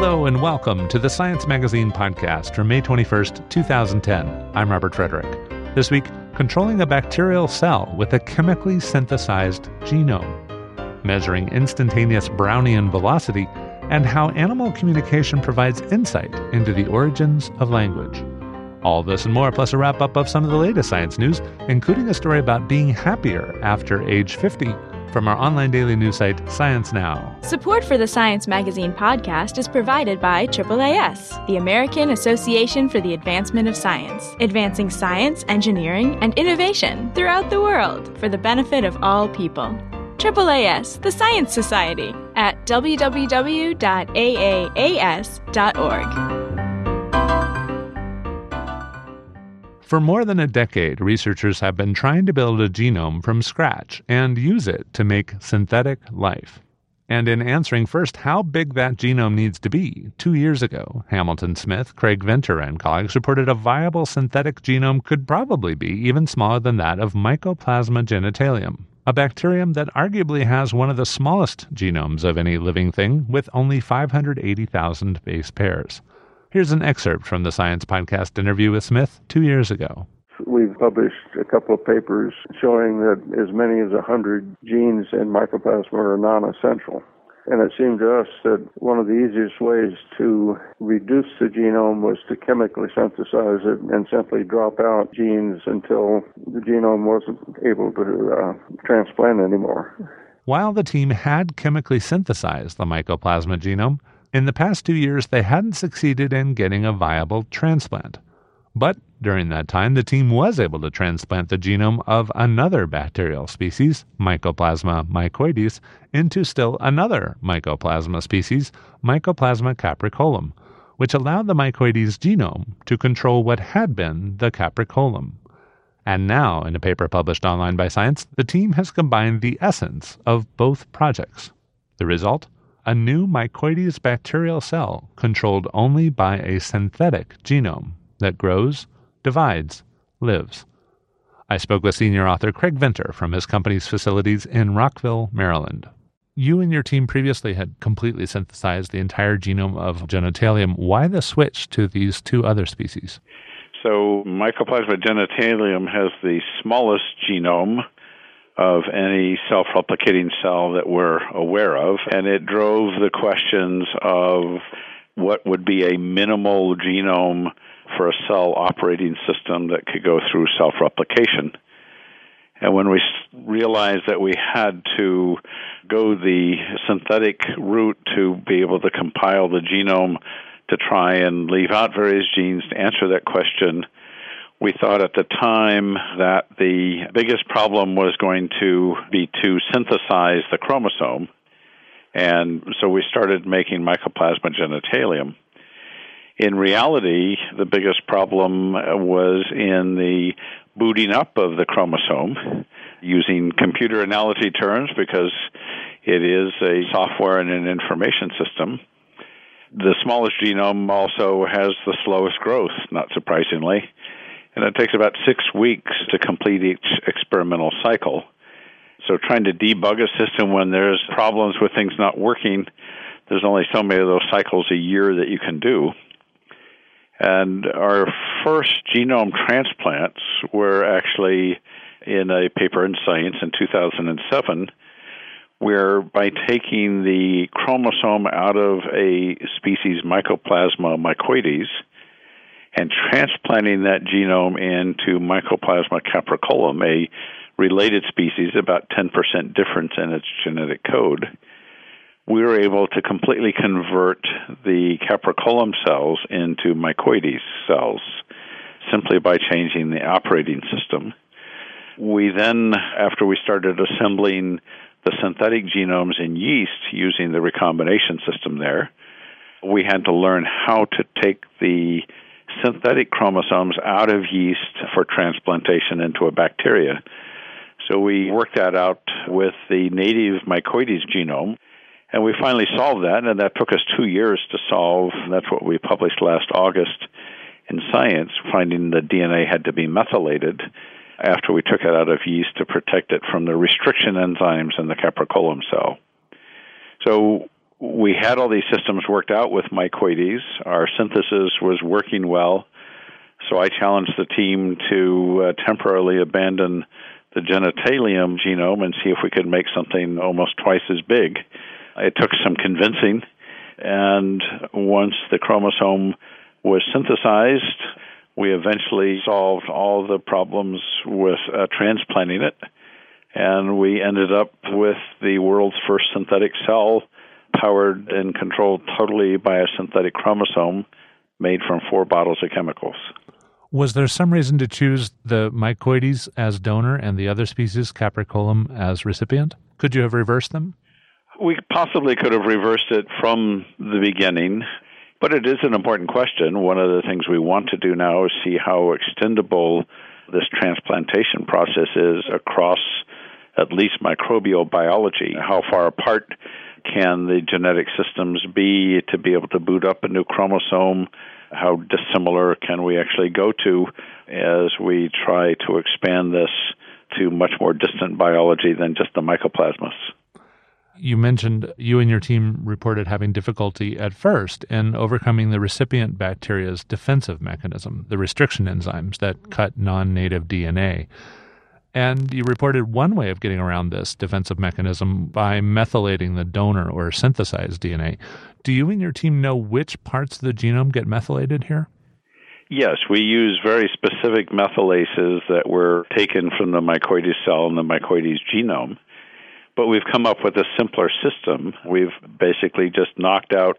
Hello and welcome to the Science Magazine podcast for May 21st, 2010. I'm Robert Frederick. This week, controlling a bacterial cell with a chemically synthesized genome, measuring instantaneous Brownian velocity, and how animal communication provides insight into the origins of language. All this and more, plus a wrap-up of some of the latest science news, including a story about being happier after age 50, from our online daily news site, Science Now. Support for the Science Magazine podcast is provided by AAAS, the American Association for the Advancement of Science, advancing science, engineering, and innovation throughout the world for the benefit of all people. AAAS, the Science Society, at www.aaas.org. For more than a decade, researchers have been trying to build a genome from scratch and use it to make synthetic life. And in answering first how big that genome needs to be, 2 years ago, Hamilton Smith, Craig Venter, and colleagues reported a viable synthetic genome could probably be even smaller than that of Mycoplasma genitalium, a bacterium that arguably has one of the smallest genomes of any living thing, with only 580,000 base pairs. Here's an excerpt from the Science Podcast interview with Smith 2 years ago. We've published a couple of papers showing that as many as 100 genes in Mycoplasma are non-essential. And it seemed to us that one of the easiest ways to reduce the genome was to chemically synthesize it and simply drop out genes until the genome wasn't able to transplant anymore. While the team had chemically synthesized the Mycoplasma genome, in the past 2 years, they hadn't succeeded in getting a viable transplant. But during that time, the team was able to transplant the genome of another bacterial species, Mycoplasma mycoides, into still another Mycoplasma species, Mycoplasma capricolum, which allowed the mycoides genome to control what had been the capricolum. And now, in a paper published online by Science, the team has combined the essence of both projects. The result? A new mycoides bacterial cell controlled only by a synthetic genome that grows, divides, lives. I spoke with senior author Craig Venter from his company's facilities in Rockville, Maryland. You and your team previously had completely synthesized the entire genome of genitalium. Why the switch to these two other species? So Mycoplasma genitalium has the smallest genome of any self-replicating cell that we're aware of, and it drove the questions of what would be a minimal genome for a cell operating system that could go through self-replication. And when we realized that we had to go the synthetic route to be able to compile the genome to try and leave out various genes to answer that question, we thought at the time that the biggest problem was going to be to synthesize the chromosome, and so we started making Mycoplasma genitalium. In reality, the biggest problem was in the booting up of the chromosome, using computer analogy terms because it is a software and an information system. The smallest genome also has the slowest growth, not surprisingly. And it takes about 6 weeks to complete each experimental cycle. So trying to debug a system when there's problems with things not working, there's only so many of those cycles a year that you can do. And our first genome transplants were actually in a paper in Science in 2007, where by taking the chromosome out of a species Mycoplasma mycoides and transplanting that genome into Mycoplasma capricolum, a related species, about 10% difference in its genetic code, we were able to completely convert the capricolum cells into mycoides cells simply by changing the operating system. We then, after we started assembling the synthetic genomes in yeast using the recombination system there, we had to learn how to take the synthetic chromosomes out of yeast for transplantation into a bacteria. So we worked that out with the native mycoides genome, and we finally solved that, and that took us 2 years to solve. That's what we published last August in Science, finding the DNA had to be methylated after we took it out of yeast to protect it from the restriction enzymes in the capricolum cell. So we had all these systems worked out with mycoides. Our synthesis was working well. So I challenged the team to temporarily abandon the genitalium genome and see if we could make something almost twice as big. It took some convincing, and once the chromosome was synthesized, we eventually solved all the problems with transplanting it, and we ended up with the world's first synthetic cell powered and controlled totally by a synthetic chromosome made from 4 bottles of chemicals. Was there some reason to choose the mycoides as donor and the other species, capricolum, as recipient? Could you have reversed them? We possibly could have reversed it from the beginning, but it is an important question. One of the things we want to do now is see how extendable this transplantation process is across at least microbial biology. How far apart can the genetic systems be to be able to boot up a new chromosome? How dissimilar can we actually go to as we try to expand this to much more distant biology than just the mycoplasmas? You mentioned you and your team reported having difficulty at first in overcoming the recipient bacteria's defensive mechanism, the restriction enzymes that cut non-native DNA. And you reported one way of getting around this defensive mechanism by methylating the donor or synthesized DNA. Do you and your team know which parts of the genome get methylated here? Yes, we use very specific methylases that were taken from the mycoides cell and the mycoides genome. But we've come up with a simpler system. We've basically just knocked out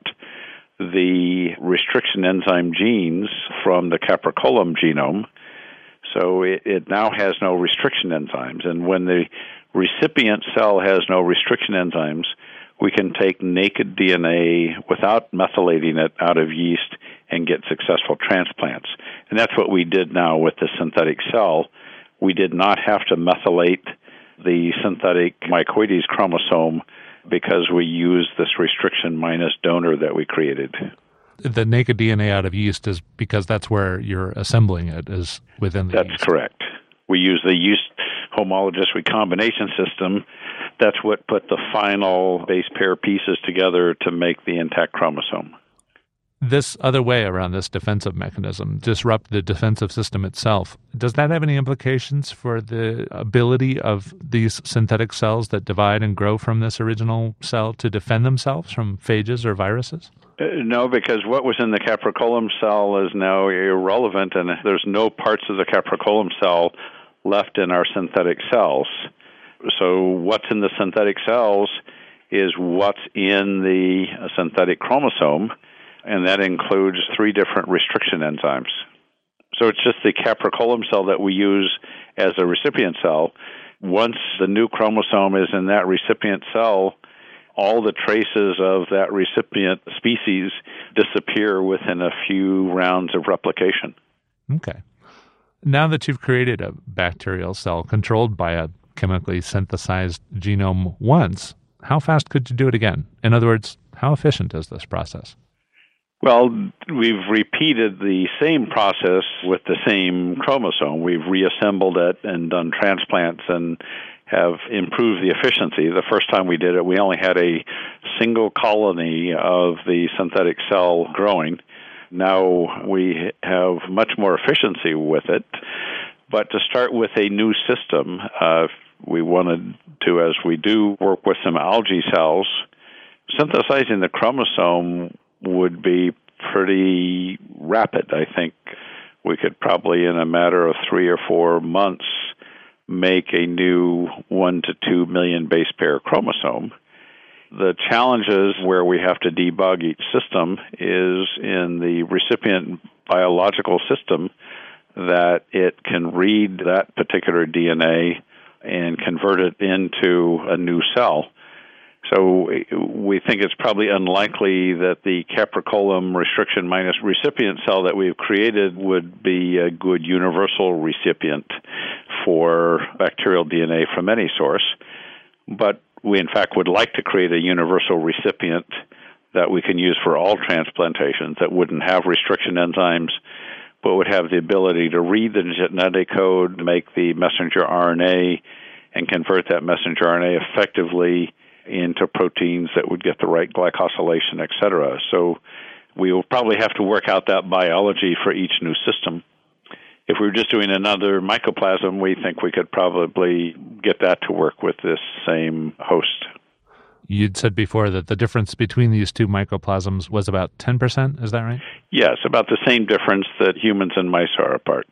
the restriction enzyme genes from the capricolum genome. So it now has no restriction enzymes. And when the recipient cell has no restriction enzymes, we can take naked DNA without methylating it out of yeast and get successful transplants. And that's what we did now with the synthetic cell. We did not have to methylate the synthetic mycoides chromosome because we used this restriction minus donor that we created. The naked DNA out of yeast is because that's where you're assembling it, is within the yeast. That's correct. We use the yeast homologous recombination system. That's what put the final base pair pieces together to make the intact chromosome. This other way around this defensive mechanism, disrupt the defensive system itself, does that have any implications for the ability of these synthetic cells that divide and grow from this original cell to defend themselves from phages or viruses? No, because what was in the capricolum cell is now irrelevant, and there's no parts of the capricolum cell left in our synthetic cells. So what's in the synthetic cells is what's in the synthetic chromosome, and that includes 3 different restriction enzymes. So it's just the capricolum cell that we use as a recipient cell. Once the new chromosome is in that recipient cell, all the traces of that recipient species disappear within a few rounds of replication. Okay. Now that you've created a bacterial cell controlled by a chemically synthesized genome once, how fast could you do it again? In other words, how efficient is this process? Well, we've repeated the same process with the same chromosome. We've reassembled it and done transplants and have improved the efficiency. The first time we did it, we only had a single colony of the synthetic cell growing. Now we have much more efficiency with it. But to start with a new system, we wanted to, as we do, work with some algae cells. Synthesizing the chromosome would be pretty rapid. I think we could probably, in a matter of 3 or 4 months, make a new 1 to 2 million base pair chromosome. The challenges where we have to debug each system is in the recipient biological system that it can read that particular DNA and convert it into a new cell. So we think it's probably unlikely that the capricolum restriction minus recipient cell that we've created would be a good universal recipient for bacterial DNA from any source. But we, in fact, would like to create a universal recipient that we can use for all transplantations that wouldn't have restriction enzymes, but would have the ability to read the genetic code, make the messenger RNA, and convert that messenger RNA effectively into proteins that would get the right glycosylation, et cetera. So we will probably have to work out that biology for each new system. If we were just doing another mycoplasm, we think we could probably get that to work with this same host. You'd said before that the difference between these two mycoplasms was about 10%, is that right? Yes, about the same difference that humans and mice are apart.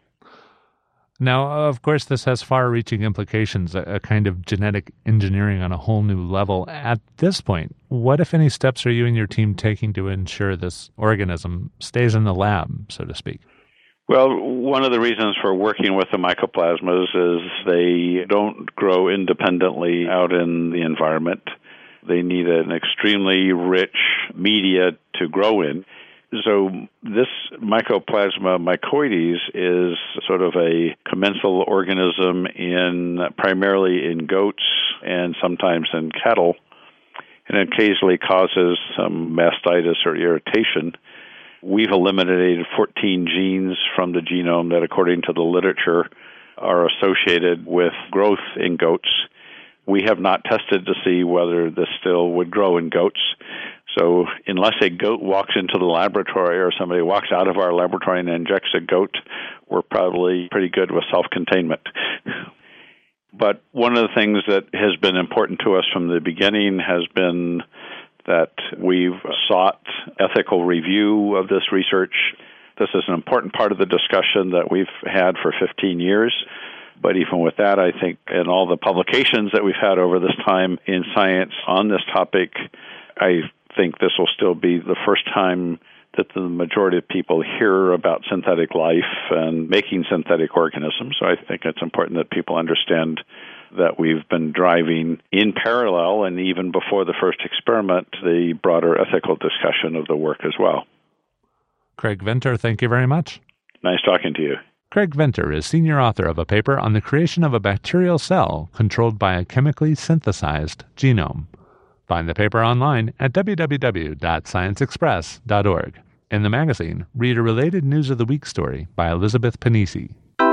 Now, of course, this has far-reaching implications, a kind of genetic engineering on a whole new level. At this point, what, if any, steps are you and your team taking to ensure this organism stays in the lab, so to speak? Well, one of the reasons for working with the mycoplasmas is they don't grow independently out in the environment. They need an extremely rich media to grow in. So this Mycoplasma mycoides is sort of a commensal organism primarily in goats and sometimes in cattle, and occasionally causes some mastitis or irritation. We've eliminated 14 genes from the genome that, according to the literature, are associated with growth in goats. We have not tested to see whether this still would grow in goats. So unless a goat walks into the laboratory or somebody walks out of our laboratory and injects a goat, we're probably pretty good with self-containment. But one of the things that has been important to us from the beginning has been that we've sought ethical review of this research. This is an important part of the discussion that we've had for 15 years. But even with that, I think in all the publications that we've had over this time in science on this topic, I think this will still be the first time that the majority of people hear about synthetic life and making synthetic organisms. So I think it's important that people understand that we've been driving in parallel, and even before the first experiment, the broader ethical discussion of the work as well. Craig Venter, thank you very much. Nice talking to you. Craig Venter is senior author of a paper on the creation of a bacterial cell controlled by a chemically synthesized genome. Find the paper online at www.scienceexpress.org. In the magazine, read a related News of the Week story by Elizabeth Panisi.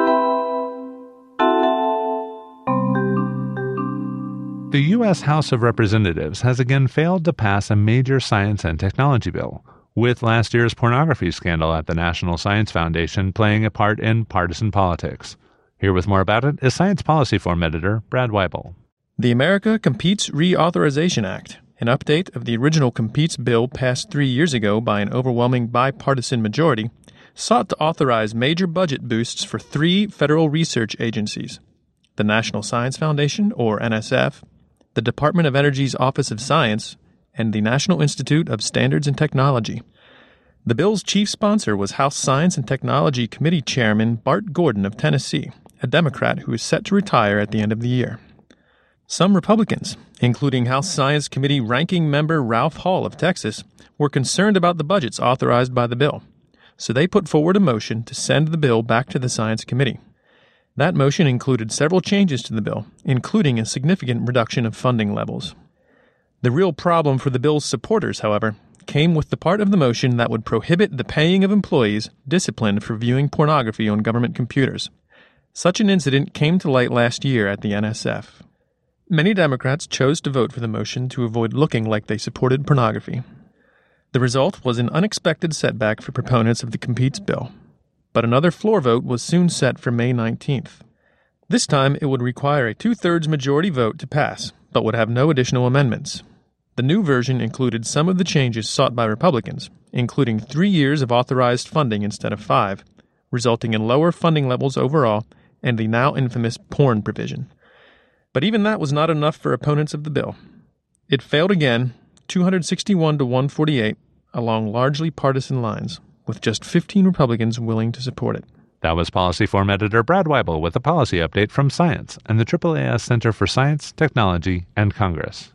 The U.S. House of Representatives has again failed to pass a major science and technology bill, with last year's pornography scandal at the National Science Foundation playing a part in partisan politics. Here with more about it is Science Policy Forum editor Brad Weibel. The America Competes Reauthorization Act, an update of the original Competes bill passed 3 years ago by an overwhelming bipartisan majority, sought to authorize major budget boosts for 3 federal research agencies: the National Science Foundation, or NSF, the Department of Energy's Office of Science, and the National Institute of Standards and Technology. The bill's chief sponsor was House Science and Technology Committee Chairman Bart Gordon of Tennessee, a Democrat who is set to retire at the end of the year. Some Republicans, including House Science Committee Ranking Member Ralph Hall of Texas, were concerned about the budgets authorized by the bill, so they put forward a motion to send the bill back to the Science Committee. That motion included several changes to the bill, including a significant reduction of funding levels. The real problem for the bill's supporters, however, came with the part of the motion that would prohibit the paying of employees disciplined for viewing pornography on government computers. Such an incident came to light last year at the NSF. Many Democrats chose to vote for the motion to avoid looking like they supported pornography. The result was an unexpected setback for proponents of the Competes bill. But another floor vote was soon set for May 19th. This time, it would require a 2/3 majority vote to pass, but would have no additional amendments. The new version included some of the changes sought by Republicans, including 3 years of authorized funding instead of 5, resulting in lower funding levels overall, and the now infamous porn provision. But even that was not enough for opponents of the bill. It failed again, 261 to 148, along largely partisan lines, with just 15 Republicans willing to support it. That was Policy Forum editor Brad Weibel with a policy update from Science and the AAAS Center for Science, Technology, and Congress.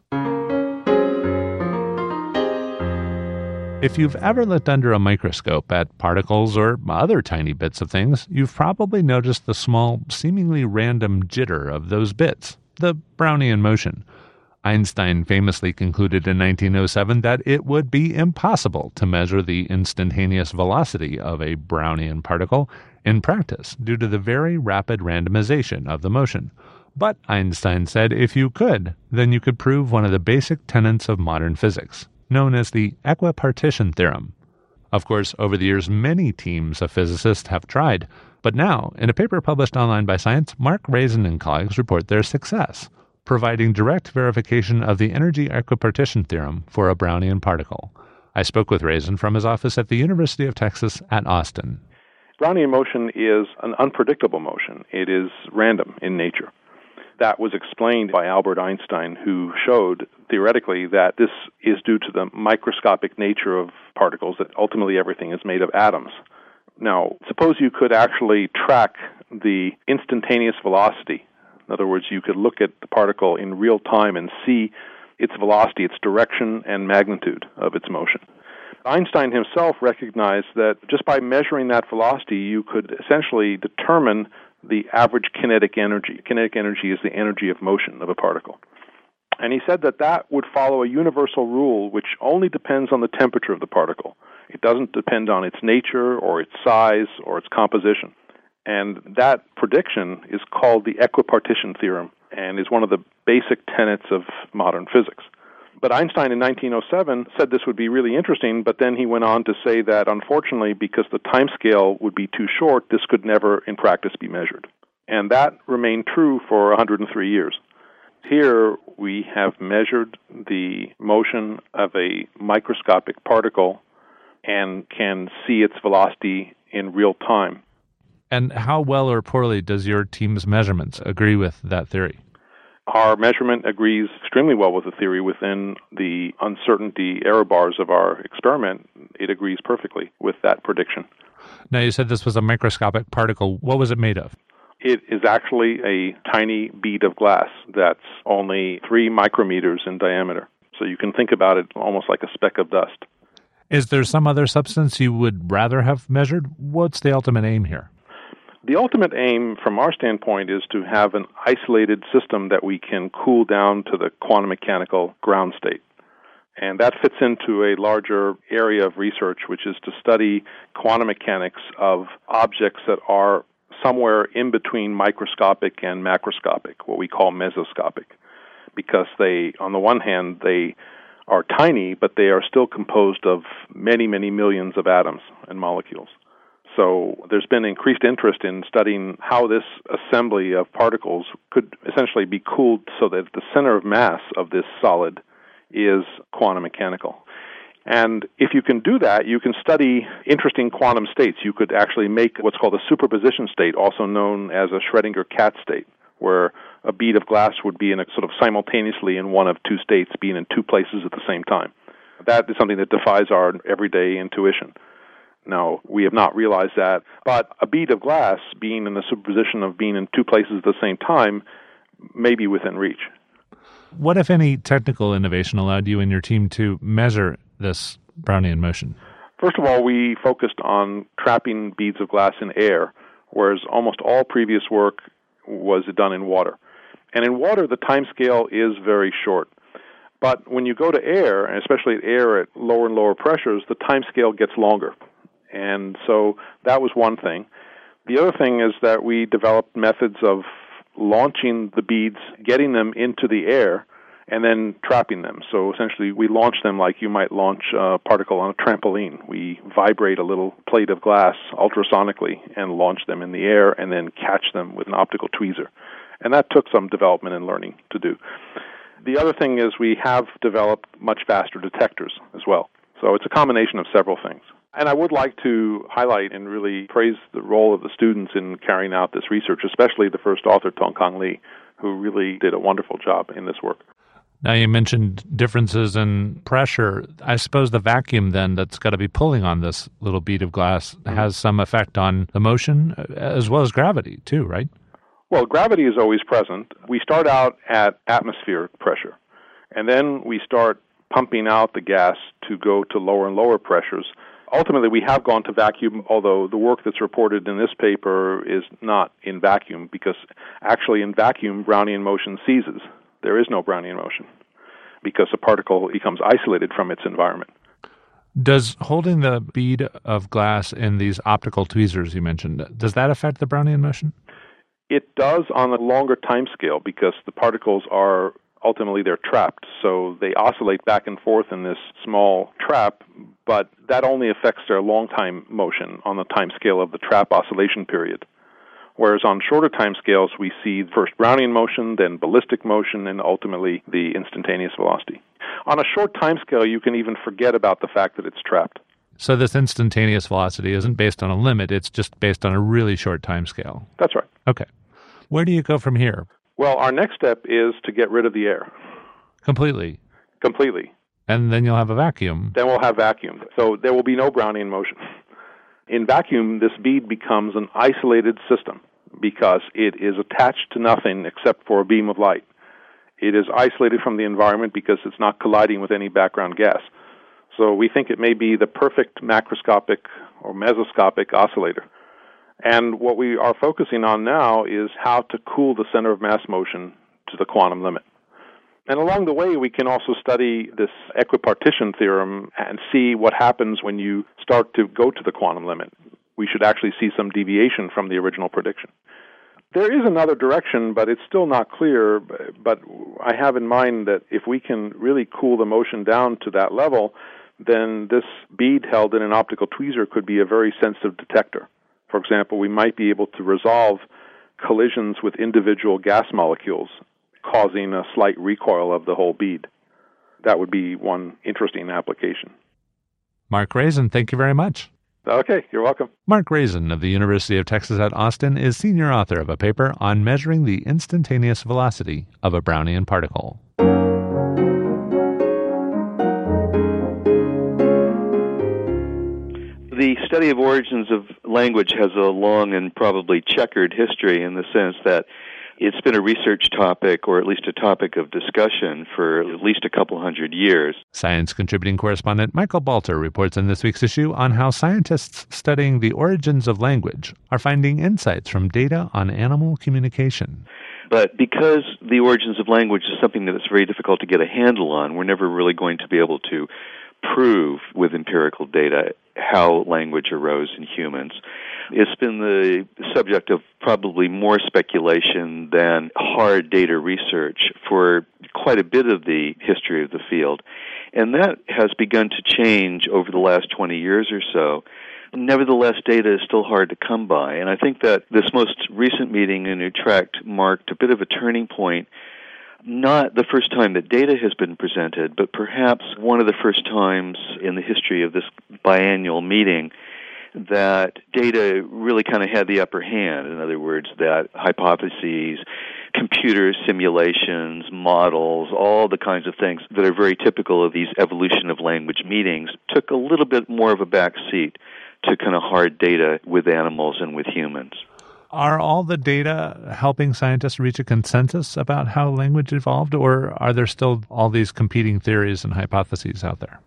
If you've ever looked under a microscope at particles or other tiny bits of things, you've probably noticed the small, seemingly random jitter of those bits, the Brownian motion. Einstein famously concluded in 1907 that it would be impossible to measure the instantaneous velocity of a Brownian particle in practice due to the very rapid randomization of the motion. But Einstein said if you could, then you could prove one of the basic tenets of modern physics, known as the equipartition theorem. Of course, over the years, many teams of physicists have tried, but now, in a paper published online by Science, Mark Rasin and colleagues report their success, providing direct verification of the energy equipartition theorem for a Brownian particle. I spoke with Rasin from his office at the University of Texas at Austin. Brownian motion is an unpredictable motion. It is random in nature. That was explained by Albert Einstein, who showed theoretically that this is due to the microscopic nature of particles, that ultimately everything is made of atoms. Now, suppose you could actually track the instantaneous velocity. In other words, you could look at the particle in real time and see its velocity, its direction, and magnitude of its motion. Einstein himself recognized that just by measuring that velocity, you could essentially determine the average kinetic energy. Kinetic energy is the energy of motion of a particle. And he said that that would follow a universal rule which only depends on the temperature of the particle. It doesn't depend on its nature or its size or its composition. And that prediction is called the equipartition theorem and is one of the basic tenets of modern physics. But Einstein in 1907 said this would be really interesting, but then he went on to say that unfortunately, because the timescale would be too short, this could never in practice be measured. And that remained true for 103 years. Here we have measured the motion of a microscopic particle and can see its velocity in real time. And how well or poorly does your team's measurements agree with that theory? Our measurement agrees extremely well with the theory within the uncertainty error bars of our experiment. It agrees perfectly with that prediction. Now, you said this was a microscopic particle. What was it made of? It is actually a tiny bead of glass that's only 3 micrometers in diameter. So you can think about it almost like a speck of dust. Is there some other substance you would rather have measured? What's the ultimate aim here? The ultimate aim from our standpoint is to have an isolated system that we can cool down to the quantum mechanical ground state. And that fits into a larger area of research, which is to study quantum mechanics of objects that are somewhere in between microscopic and macroscopic, what we call mesoscopic. Because they, on the one hand, they are tiny, but they are still composed of many, many millions of atoms and molecules. So there's been increased interest in studying how this assembly of particles could essentially be cooled so that the center of mass of this solid is quantum mechanical. And if you can do that, you can study interesting quantum states. You could actually make what's called a superposition state, also known as a Schrödinger cat state, where a bead of glass would be in a sort of simultaneously in one of two states, being in two places at the same time. That is something that defies our everyday intuition. Now, we have not realized that, but a bead of glass being in the superposition of being in two places at the same time may be within reach. What, if any, technical innovation allowed you and your team to measure this Brownian motion? First of all, we focused on trapping beads of glass in air, whereas almost all previous work was done in water. And in water, the time scale is very short. But when you go to air, and especially air at lower and lower pressures, the time scale gets longer. And so that was one thing. The other thing is that we developed methods of launching the beads, getting them into the air, and then trapping them. So essentially we launch them like you might launch a particle on a trampoline. We vibrate a little plate of glass ultrasonically and launch them in the air and then catch them with an optical tweezer. And that took some development and learning to do. The other thing is we have developed much faster detectors as well. So it's a combination of several things. And I would like to highlight and really praise the role of the students in carrying out this research, especially the first author, Tongkang Li, who really did a wonderful job in this work. Now, you mentioned differences in pressure. I suppose the vacuum then that's got to be pulling on this little bead of glass has some effect on the motion as well as gravity too, right? Well, gravity is always present. We start out at atmospheric pressure, and then we start pumping out the gas to go to lower and lower pressures. Ultimately, we have gone to vacuum, although the work that's reported in this paper is not in vacuum, because actually in vacuum, Brownian motion ceases. There is no Brownian motion because a particle becomes isolated from its environment. Does holding the bead of glass in these optical tweezers you mentioned, does that affect the Brownian motion? It does on a longer time scale because the particles are ultimately they're trapped. So they oscillate back and forth in this small trap, but that only affects their long time motion on the time scale of the trap oscillation period. Whereas on shorter time scales, we see first Brownian motion, then ballistic motion, and ultimately the instantaneous velocity. On a short time scale, you can even forget about the fact that it's trapped. So this instantaneous velocity isn't based on a limit, it's just based on a really short time scale. That's right. Okay. Where do you go from here? Well, our next step is to get rid of the air. Completely. And then you'll have a vacuum. Then we'll have vacuum. So there will be no Brownian motion. In vacuum, this bead becomes an isolated system because it is attached to nothing except for a beam of light. It is isolated from the environment because it's not colliding with any background gas. So we think it may be the perfect macroscopic or mesoscopic oscillator. And what we are focusing on now is how to cool the center of mass motion to the quantum limit. And along the way, we can also study this equipartition theorem and see what happens when you start to go to the quantum limit. We should actually see some deviation from the original prediction. There is another direction, but it's still not clear. But I have in mind that if we can really cool the motion down to that level, then this bead held in an optical tweezer could be a very sensitive detector. For example, we might be able to resolve collisions with individual gas molecules, causing a slight recoil of the whole bead. That would be one interesting application. Mark Raisin, thank you very much. Okay, you're welcome. Mark Raisin of the University of Texas at Austin is senior author of a paper on measuring the instantaneous velocity of a Brownian particle. The study of origins of language has a long and probably checkered history in the sense that it's been a research topic, or at least a topic of discussion, for at least a couple hundred years. Science contributing correspondent Michael Balter reports in this week's issue on how scientists studying the origins of language are finding insights from data on animal communication. But because the origins of language is something that it's very difficult to get a handle on, we're never really going to be able to prove with empirical data how language arose in humans. It's been the subject of probably more speculation than hard data research for quite a bit of the history of the field. And that has begun to change over the last 20 years or so. Nevertheless, data is still hard to come by. And I think that this most recent meeting in Utrecht marked a bit of a turning point. Not the first time that data has been presented, but perhaps one of the first times in the history of this biannual meeting that data really kind of had the upper hand. In other words, that hypotheses, computer simulations, models, all the kinds of things that are very typical of these evolution of language meetings took a little bit more of a back seat to kind of hard data with animals and with humans. Are all the data helping scientists reach a consensus about how language evolved, or are there still all these competing theories and hypotheses out there?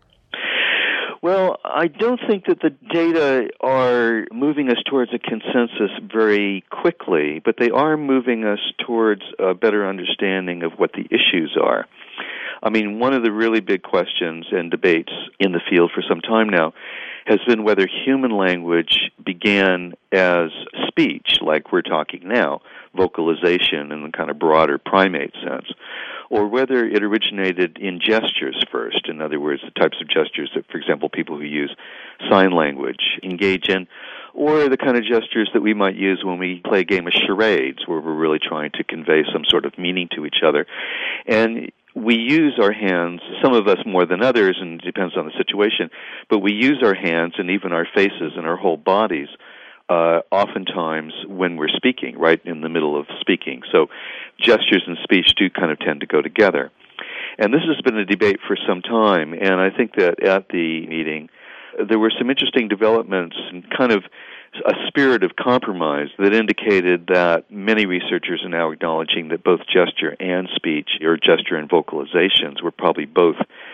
Well, I don't think that the data are moving us towards a consensus very quickly, but they are moving us towards a better understanding of what the issues are. I mean, one of the really big questions and debates in the field for some time now has been whether human language began as speech, like we're talking now, vocalization in the kind of broader primate sense, or whether it originated in gestures first. In other words, the types of gestures that, for example, people who use sign language engage in, or the kind of gestures that we might use when we play a game of charades, where we're really trying to convey some sort of meaning to each other. And we use our hands, some of us more than others, and it depends on the situation, but we use our hands and even our faces and our whole bodies oftentimes when we're speaking, right in the middle of speaking. So gestures and speech do kind of tend to go together. And this has been a debate for some time, and I think that at the meeting there were some interesting developments and kind of a spirit of compromise that indicated that many researchers are now acknowledging that both gesture and speech, or gesture and vocalizations, were probably both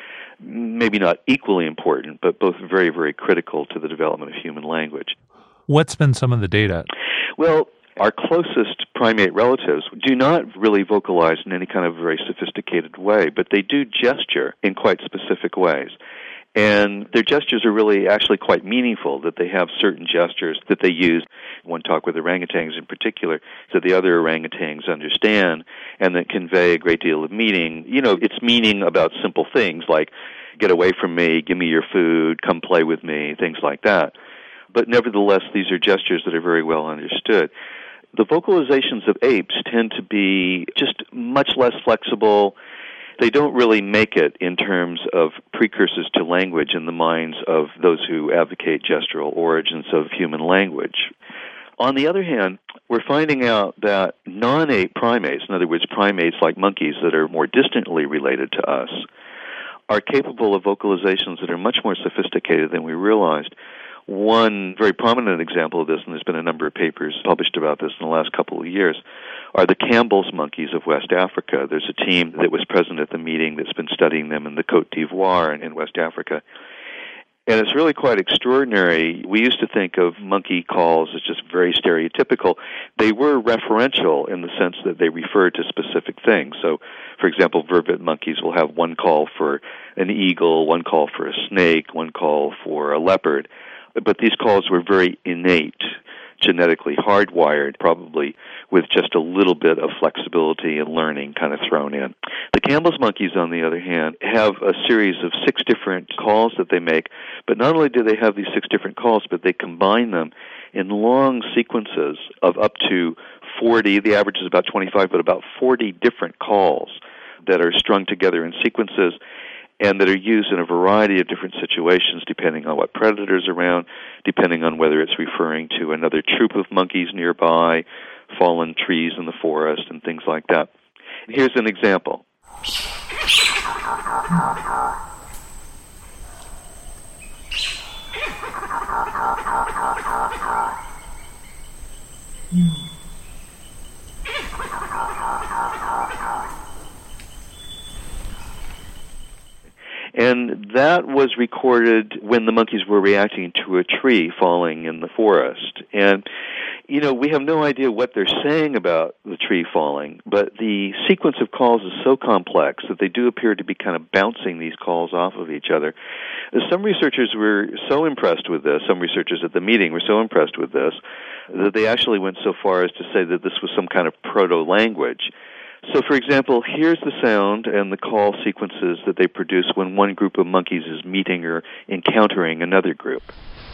maybe not equally important, but both very, very critical to the development of human language. What's been some of the data? Well, our closest primate relatives do not really vocalize in any kind of very sophisticated way, but they do gesture in quite specific ways. And their gestures are really actually quite meaningful, that they have certain gestures that they use. One talk with orangutans in particular, that the other orangutans understand and that convey a great deal of meaning. It's meaning about simple things like, get away from me, give me your food, come play with me, things like that. But nevertheless, these are gestures that are very well understood. The vocalizations of apes tend to be just much less flexible. They don't really make it in terms of precursors to language in the minds of those who advocate gestural origins of human language. On the other hand, we're finding out that non-ape primates, in other words, primates like monkeys that are more distantly related to us, are capable of vocalizations that are much more sophisticated than we realized. One very prominent example of this, and there's been a number of papers published about this in the last couple of years, are the Campbell's monkeys of West Africa. There's a team that was present at the meeting that's been studying them in the Côte d'Ivoire in West Africa. And it's really quite extraordinary. We used to think of monkey calls as just very stereotypical. They were referential in the sense that they referred to specific things. So, for example, vervet monkeys will have one call for an eagle, one call for a snake, one call for a leopard. But these calls were very innate, genetically hardwired, probably with just a little bit of flexibility and learning kind of thrown in. The Campbell's monkeys, on the other hand, have a series of 6 different calls that they make, but not only do they have these 6 different calls, but they combine them in long sequences of up to 40, the average is about 25, but about 40 different calls that are strung together in sequences and that are used in a variety of different situations depending on what predator's around, depending on whether it's referring to another troop of monkeys nearby, fallen trees in the forest, and things like that. Here's an example. And that was recorded when the monkeys were reacting to a tree falling in the forest. And, we have no idea what they're saying about the tree falling, but the sequence of calls is so complex that they do appear to be kind of bouncing these calls off of each other. Some researchers were so impressed with this, some researchers at the meeting were so impressed with this, that they actually went so far as to say that this was some kind of proto-language. So, for example, here's the sound and the call sequences that they produce when one group of monkeys is meeting or encountering another group.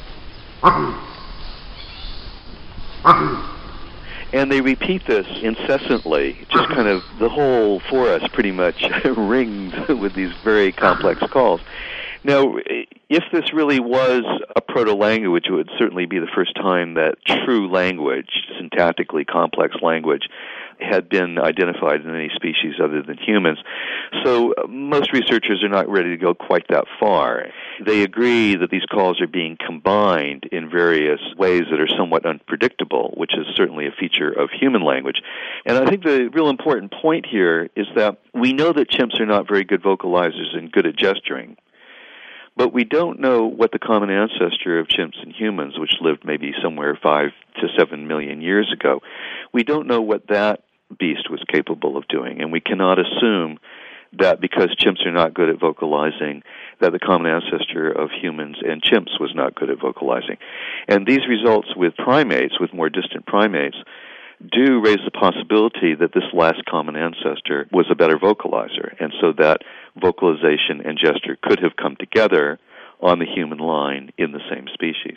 And they repeat this incessantly, just kind of the whole forest pretty much rings with these very complex calls. Now, if this really was a proto-language, it would certainly be the first time that true language, syntactically complex language, had been identified in any species other than humans. So most researchers are not ready to go quite that far. They agree that these calls are being combined in various ways that are somewhat unpredictable, which is certainly a feature of human language. And I think the real important point here is that we know that chimps are not very good vocalizers and good at gesturing. But we don't know what the common ancestor of chimps and humans, which lived maybe somewhere 5 to 7 million years ago, we don't know what that beast was capable of doing. And we cannot assume that because chimps are not good at vocalizing, that the common ancestor of humans and chimps was not good at vocalizing. And these results with primates, with more distant primates, do raise the possibility that this last common ancestor was a better vocalizer, and so that vocalization and gesture could have come together on the human line in the same species.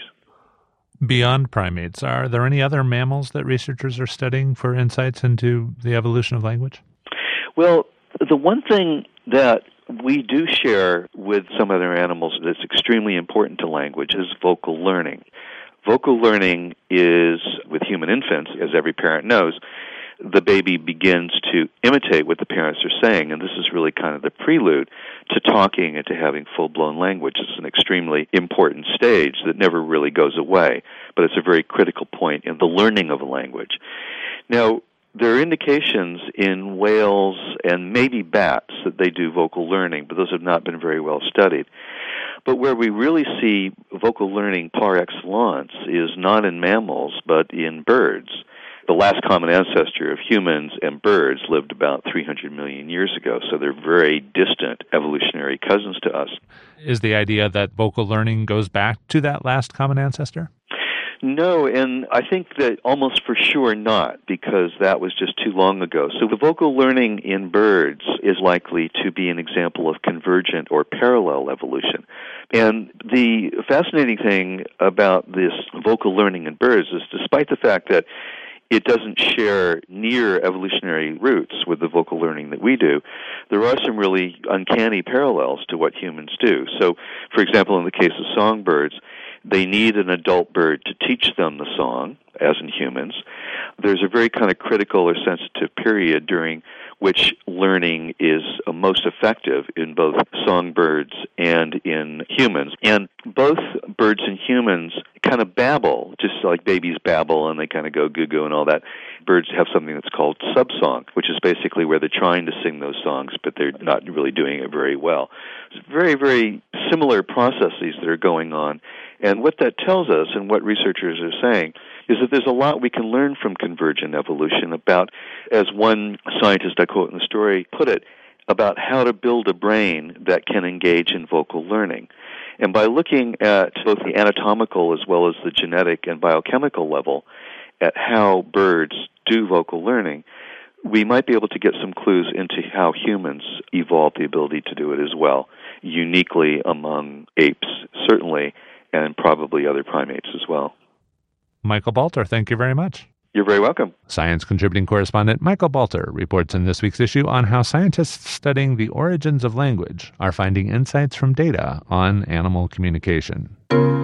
Beyond primates, are there any other mammals that researchers are studying for insights into the evolution of language? Well, the one thing that we do share with some other animals that's extremely important to language is vocal learning. Vocal learning is, with human infants, as every parent knows, the baby begins to imitate what the parents are saying, and this is really kind of the prelude to talking and to having full-blown language. It's an extremely important stage that never really goes away, but it's a very critical point in the learning of a language. Now, there are indications in whales and maybe bats that they do vocal learning, but those have not been very well studied. But where we really see vocal learning par excellence is not in mammals, but in birds. The the last common ancestor of humans and birds lived about 300 million years ago, so they're very distant evolutionary cousins to us. Is the idea that vocal learning goes back to that last common ancestor? No, and I think that almost for sure not, because that was just too long ago. So the vocal learning in birds is likely to be an example of convergent or parallel evolution. And the fascinating thing about this vocal learning in birds is, despite the fact that it doesn't share near evolutionary roots with the vocal learning that we do, there are some really uncanny parallels to what humans do. So, for example, in the case of songbirds, they need an adult bird to teach them the song, as in humans. There's a very kind of critical or sensitive period during which learning is most effective in both songbirds and in humans. And both birds and humans kind of babble, just like babies babble and they kind of go goo-goo and all that. Birds have something that's called subsong, which is basically where they're trying to sing those songs, but they're not really doing it very well. It's very, very similar processes that are going on. And what that tells us, and what researchers are saying, is that there's a lot we can learn from convergent evolution about, as one scientist I quote in the story put it, about how to build a brain that can engage in vocal learning. And by looking at both the anatomical as well as the genetic and biochemical level at how birds do vocal learning, we might be able to get some clues into how humans evolved the ability to do it as well, uniquely among apes, certainly, and probably other primates as well. Michael Balter, thank you very much. You're very welcome. Science contributing correspondent Michael Balter reports in this week's issue on how scientists studying the origins of language are finding insights from data on animal communication.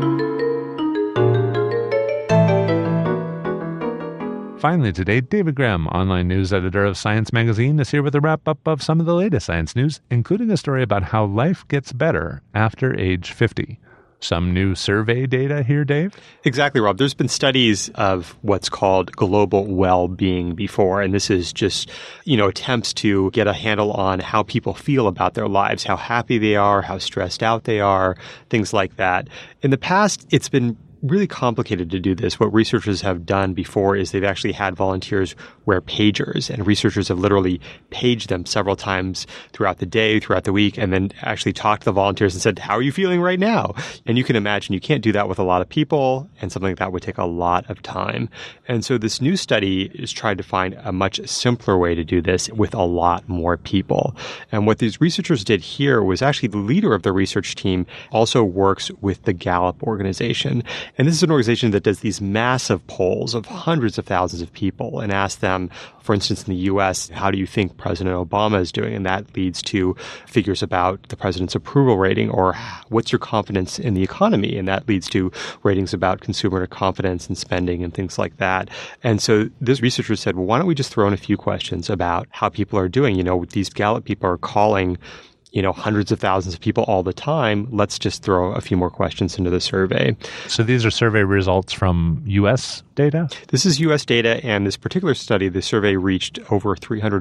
Finally today, David Grimm, online news editor of Science Magazine, is here with a wrap-up of some of the latest science news, including a story about how life gets better after age 50. Some new survey data here, Dave? Exactly, Rob. There's been studies of what's called global well-being before, and this is just, attempts to get a handle on how people feel about their lives, how happy they are, how stressed out they are, things like that. In the past, it's been really complicated to do this. What researchers have done before is they've actually had volunteers wear pagers, and researchers have literally paged them several times throughout the day, throughout the week, and then actually talked to the volunteers and said, how are you feeling right now? And you can imagine you can't do that with a lot of people, and something like that would take a lot of time. And so this new study is trying to find a much simpler way to do this with a lot more people. And what these researchers did here was actually the leader of the research team also works with the Gallup organization. And this is an organization that does these massive polls of hundreds of thousands of people and asks them, for instance, in the U.S., how do you think President Obama is doing? And that leads to figures about the president's approval rating, or what's your confidence in the economy? And that leads to ratings about consumer confidence and spending and things like that. And so this researcher said, well, why don't we just throw in a few questions about how people are doing? These Gallup people are calling hundreds of thousands of people all the time. Let's just throw a few more questions into the survey. So these are survey results from U.S. data? This is U.S. data, and this particular study, the survey reached over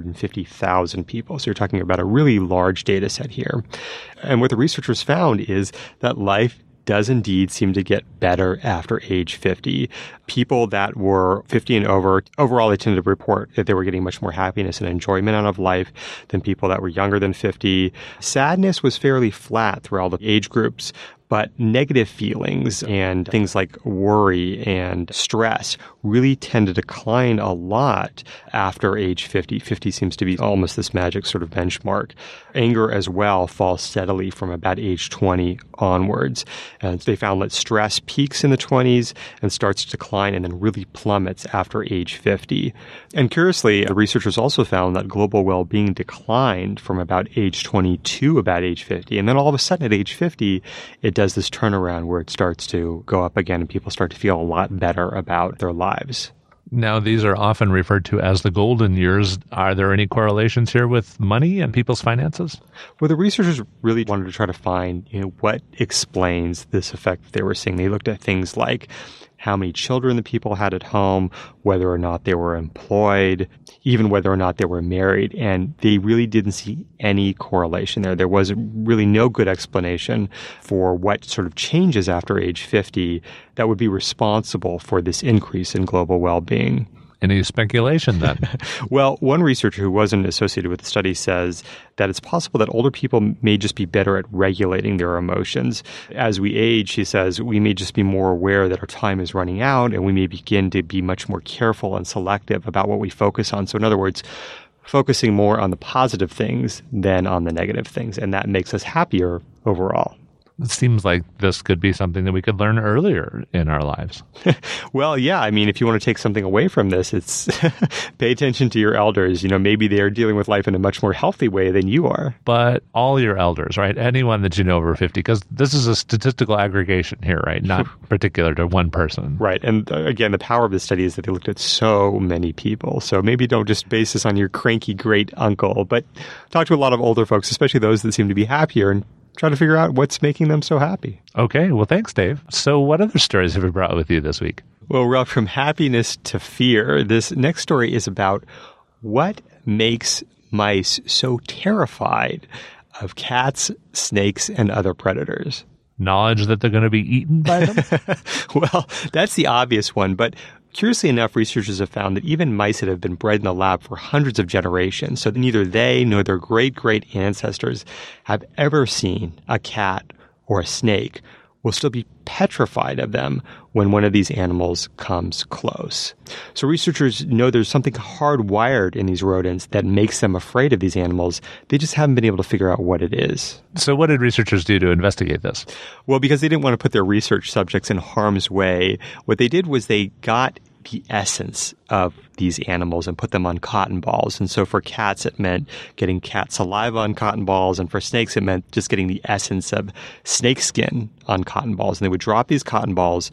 350,000 people. So you're talking about a really large data set here. And what the researchers found is that life does indeed seem to get better after age 50. People that were 50 and over, overall, they tended to report that they were getting much more happiness and enjoyment out of life than people that were younger than 50. Sadness was fairly flat through all the age groups, but negative feelings and things like worry and stress really tend to decline a lot after age 50. 50 seems to be almost this magic sort of benchmark. Anger as well falls steadily from about age 20 onwards. And they found that stress peaks in the 20s and starts to decline and then really plummets after age 50. And curiously, the researchers also found that global well-being declined from about age 20 to about age 50. And then all of a sudden at age 50, it does this turnaround where it starts to go up again and people start to feel a lot better about their lives. Now, these are often referred to as the golden years. Are there any correlations here with money and people's finances? Well, the researchers really wanted to try to find, what explains this effect that they were seeing. They looked at things like how many children the people had at home, whether or not they were employed, even whether or not they were married. And they really didn't see any correlation there. There was really no good explanation for what sort of changes after age 50 that would be responsible for this increase in global well-being. Any speculation then? Well, one researcher who wasn't associated with the study says that it's possible that older people may just be better at regulating their emotions. As we age, he says, we may just be more aware that our time is running out, and we may begin to be much more careful and selective about what we focus on. So in other words, focusing more on the positive things than on the negative things, and that makes us happier overall. It seems like this could be something that we could learn earlier in our lives. Well, yeah. I mean, if you want to take something away from this, it's pay attention to your elders. Maybe they're dealing with life in a much more healthy way than you are. But all your elders, right? Anyone that you know over 50, because this is a statistical aggregation here, right? Not particular to one person. Right. And again, the power of this study is that they looked at so many people. So maybe don't just base this on your cranky great uncle, but talk to a lot of older folks, especially those that seem to be happier, and try to figure out what's making them so happy. Okay. Well, thanks, Dave. So what other stories have you brought with you this week? Well, Ralph, from happiness to fear, this next story is about what makes mice so terrified of cats, snakes, and other predators. Knowledge that they're going to be eaten by them? Well, that's the obvious one, but curiously enough, researchers have found that even mice that have been bred in the lab for hundreds of generations, so that neither they nor their great-great ancestors have ever seen a cat or a snake, will still be petrified of them when one of these animals comes close. So researchers know there's something hardwired in these rodents that makes them afraid of these animals. They just haven't been able to figure out what it is. So what did researchers do to investigate this? Well, because they didn't want to put their research subjects in harm's way, what they did was they got the essence of these animals and put them on cotton balls. And so for cats, it meant getting cat saliva on cotton balls. And for snakes, it meant just getting the essence of snake skin on cotton balls. And they would drop these cotton balls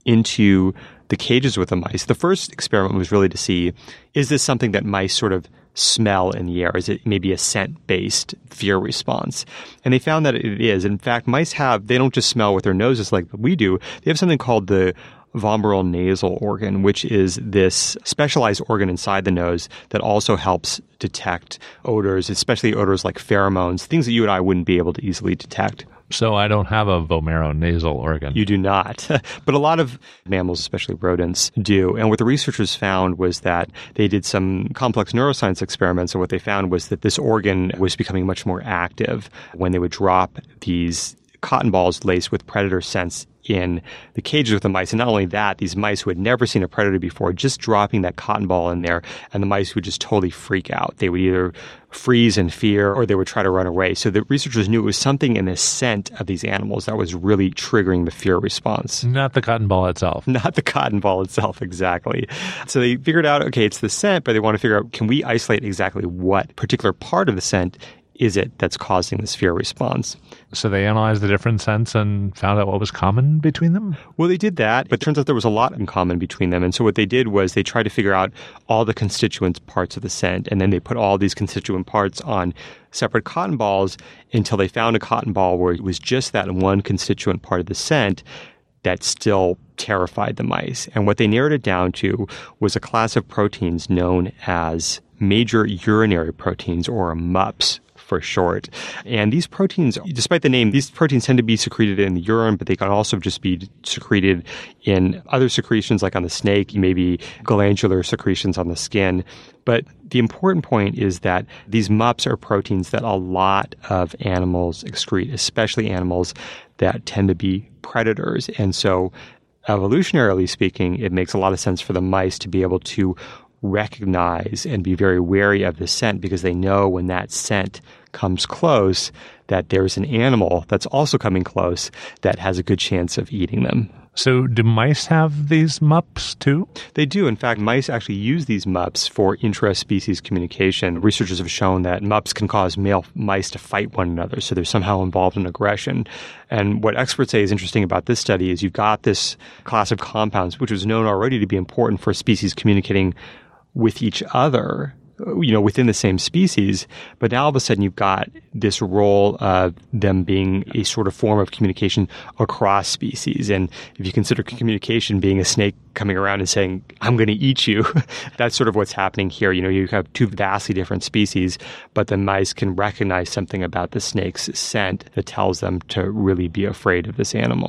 into the cages with the mice. The first experiment was really to see, is this something that mice sort of smell in the air? Is it maybe a scent-based fear response? And they found that it is. In fact, mice they don't just smell with their noses like we do. They have something called the vomeral nasal organ, which is this specialized organ inside the nose that also helps detect odors, especially odors like pheromones, things that you and I wouldn't be able to easily detect. So I don't have a vomeronasal organ. You do not. But a lot of mammals, especially rodents, do. And what the researchers found was that they did some complex neuroscience experiments, and what they found was that this organ was becoming much more active when they would drop these cotton balls laced with predator scents in the cages with the mice. And not only that, these mice who had never seen a predator before, just dropping that cotton ball in there, and the mice would just totally freak out. They would either freeze in fear or they would try to run away. So the researchers knew it was something in the scent of these animals that was really triggering the fear response. Not the cotton ball itself. Not the cotton ball itself, exactly. So they figured out, okay, it's the scent, but they want to figure out, can we isolate exactly what particular part of the scent is it that's causing this fear response? So they analyzed the different scents and found out what was common between them? Well, they did that, but it turns out there was a lot in common between them. And so what they did was they tried to figure out all the constituent parts of the scent, and then they put all these constituent parts on separate cotton balls until they found a cotton ball where it was just that one constituent part of the scent that still terrified the mice. And what they narrowed it down to was a class of proteins known as major urinary proteins, or MUPs for short. And these proteins, despite the name, these proteins tend to be secreted in the urine, but they can also just be secreted in other secretions like on the snake, maybe glandular secretions on the skin. But the important point is that these MUPs are proteins that a lot of animals excrete, especially animals that tend to be predators. And so evolutionarily speaking, it makes a lot of sense for the mice to be able to recognize and be very wary of the scent, because they know when that scent comes close that there's an animal that's also coming close that has a good chance of eating them. So do mice have these MUPs too? They do. In fact, mice actually use these MUPs for intra-species communication. Researchers have shown that MUPs can cause male mice to fight one another, so they're somehow involved in aggression. And what experts say is interesting about this study is you've got this class of compounds, which was known already to be important for species communicating with each other, within the same species, but now all of a sudden you've got this role of them being a sort of form of communication across species. And if you consider communication being a snake coming around and saying, I'm going to eat you, that's sort of what's happening here. You have two vastly different species, but the mice can recognize something about the snake's scent that tells them to really be afraid of this animal.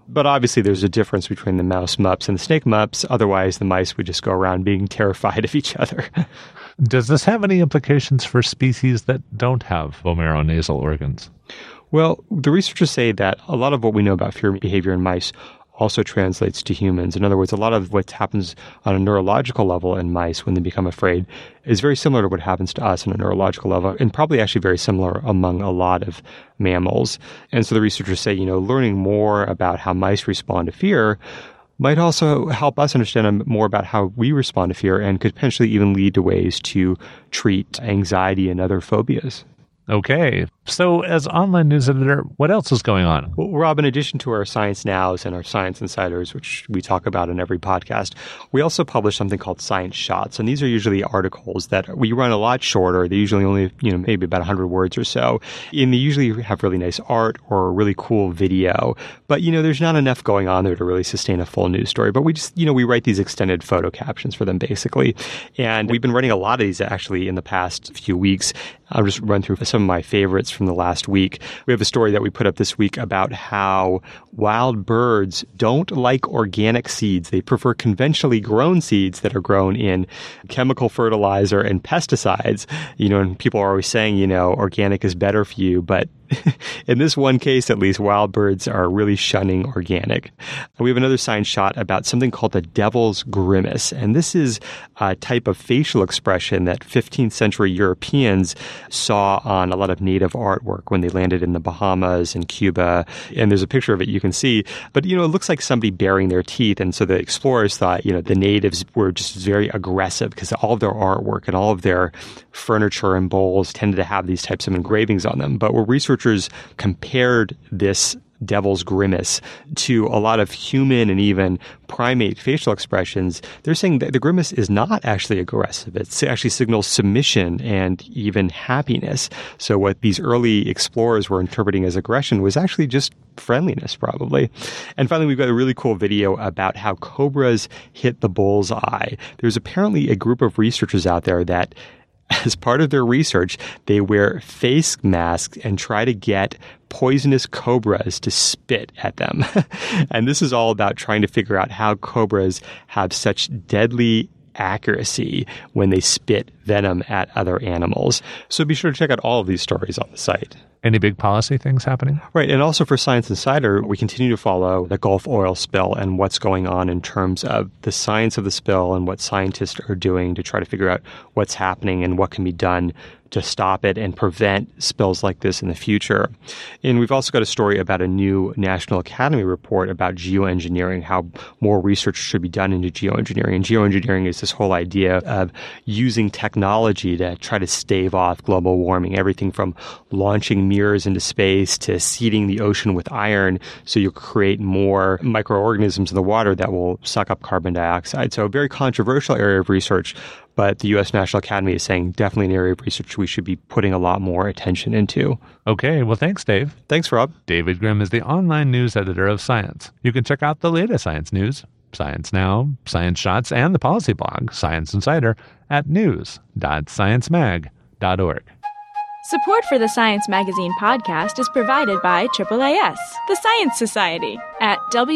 But obviously there's a difference between the mouse MUPs and the snake MUPs. Otherwise, the mice would just go around being terrified of each other. Does this have any implications for species that don't have vomeronasal organs? Well, the researchers say that a lot of what we know about fear behavior in mice also translates to humans. In other words, a lot of what happens on a neurological level in mice when they become afraid is very similar to what happens to us on a neurological level, and probably actually very similar among a lot of mammals. And so the researchers say, learning more about how mice respond to fear might also help us understand more about how we respond to fear and could potentially even lead to ways to treat anxiety and other phobias. Okay. So as online news editor, what else is going on? Well, Rob, in addition to our Science Nows and our Science Insiders, which we talk about in every podcast, we also publish something called Science Shots. And these are usually articles that we run a lot shorter. They usually only, maybe about 100 words or so. And they usually have really nice art or a really cool video. But, there's not enough going on there to really sustain a full news story. But we just, we write these extended photo captions for them, basically. And we've been running a lot of these, actually, in the past few weeks. I'll just run through some of my favorites from the last week. We have a story that we put up this week about how wild birds don't like organic seeds. They prefer conventionally grown seeds that are grown in chemical fertilizer and pesticides. And people are always saying, organic is better for you, but in this one case, at least, wild birds are really shunning organic. We have another Science Shot about something called the devil's grimace. And this is a type of facial expression that 15th century Europeans saw on a lot of native artwork when they landed in the Bahamas and Cuba. And there's a picture of it you can see. But, it looks like somebody baring their teeth. And so the explorers thought, the natives were just very aggressive because all of their artwork and all of their furniture and bowls tended to have these types of engravings on them. But where researchers compared this devil's grimace to a lot of human and even primate facial expressions, they're saying that the grimace is not actually aggressive. It actually signals submission and even happiness. So what these early explorers were interpreting as aggression was actually just friendliness, probably. And finally, we've got a really cool video about how cobras hit the bullseye. There's apparently a group of researchers out there that, as part of their research, they wear face masks and try to get poisonous cobras to spit at them. And this is all about trying to figure out how cobras have such deadly accuracy when they spit venom at other animals. So be sure to check out all of these stories on the site. Any big policy things happening? Right. And also for Science Insider, we continue to follow the Gulf oil spill and what's going on in terms of the science of the spill and what scientists are doing to try to figure out what's happening and what can be done to stop it and prevent spills like this in the future. And we've also got a story about a new National Academy report about geoengineering, how more research should be done into geoengineering. And geoengineering is this whole idea of using technology to try to stave off global warming, everything from launching mirrors into space to seeding the ocean with iron so you create more microorganisms in the water that will suck up carbon dioxide. So a very controversial area of research, but the U.S. National Academy is saying definitely an area of research we should be putting a lot more attention into. Okay, well, thanks, Dave. Thanks, Rob. David Grimm is the online news editor of Science. You can check out the latest science news, Science Now, Science Shots, and the policy blog, Science Insider, at news.sciencemag.org. Support for the Science Magazine podcast is provided by AAAS, the Science Society, at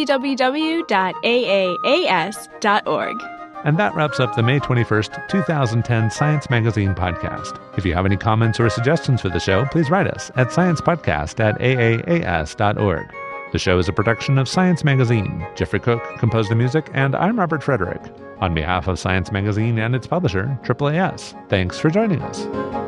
www.aaas.org. And that wraps up the May 21st, 2010 Science Magazine podcast. If you have any comments or suggestions for the show, please write us at sciencepodcast@aaas.org. The show is a production of Science Magazine. Jeffrey Cook composed the music, and I'm Robert Frederick. On behalf of Science Magazine and its publisher, AAAS, thanks for joining us.